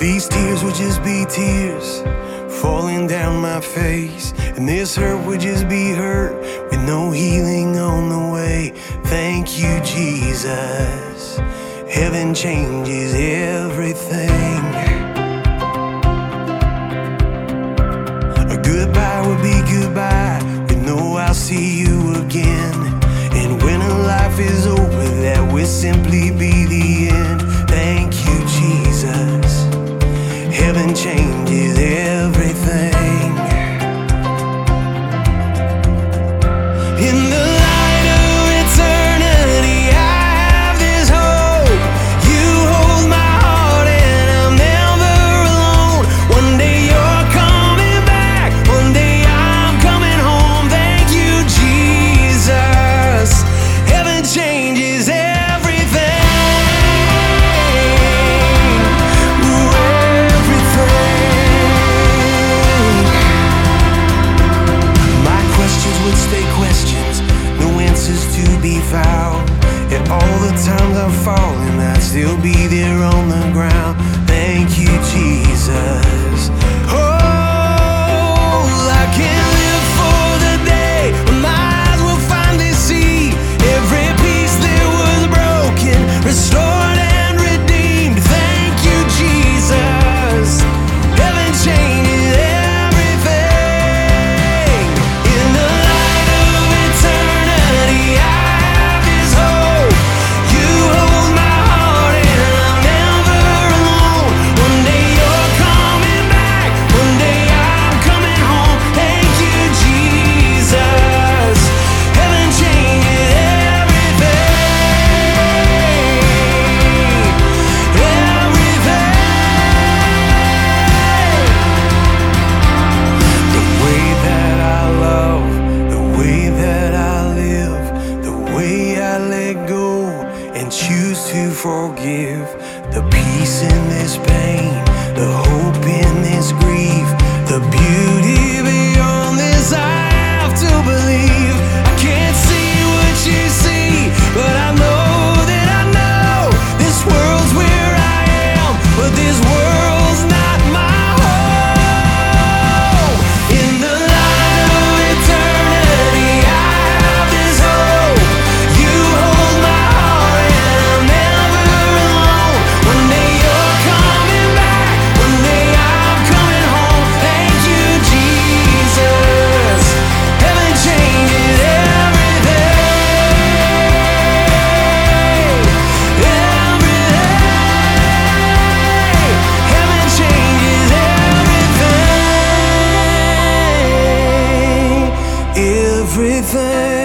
These tears would just be tears falling down my face, and this hurt would just be hurt with no healing on the way. Thank you, Jesus. Heaven changes everything. A goodbye would be goodbye with no I'll see you again. And when a life is over, that will simply be the end. Thank you, Jesus. Heaven changes everything. In the light of eternity, I have this hope. You hold my heart and I'm never alone. One day you're coming back, one day I'm coming home. Thank you, Jesus. Heaven changes everything. Found. And all the times I've fallen, I'd still be there on the ground. Thank you, Jesus. Oh, I can't live for the day when my eyes will finally see every piece that was broken, restored and redeemed. Thank you, Jesus. Heaven changes everything. In the light of eternity, to forgive, the peace in this pain, the hope in this grief, the beauty beyond this I have to believe. I can't see what you see, but I know that I know this world's where I am, but this world's not my home. In the light of eternity, I have this hope. You hold my heart and I'm never alone. One day you're coming back, one day I'm coming home. Thank you, Jesus. Heaven changes everything. Heaven changes everything. Everything.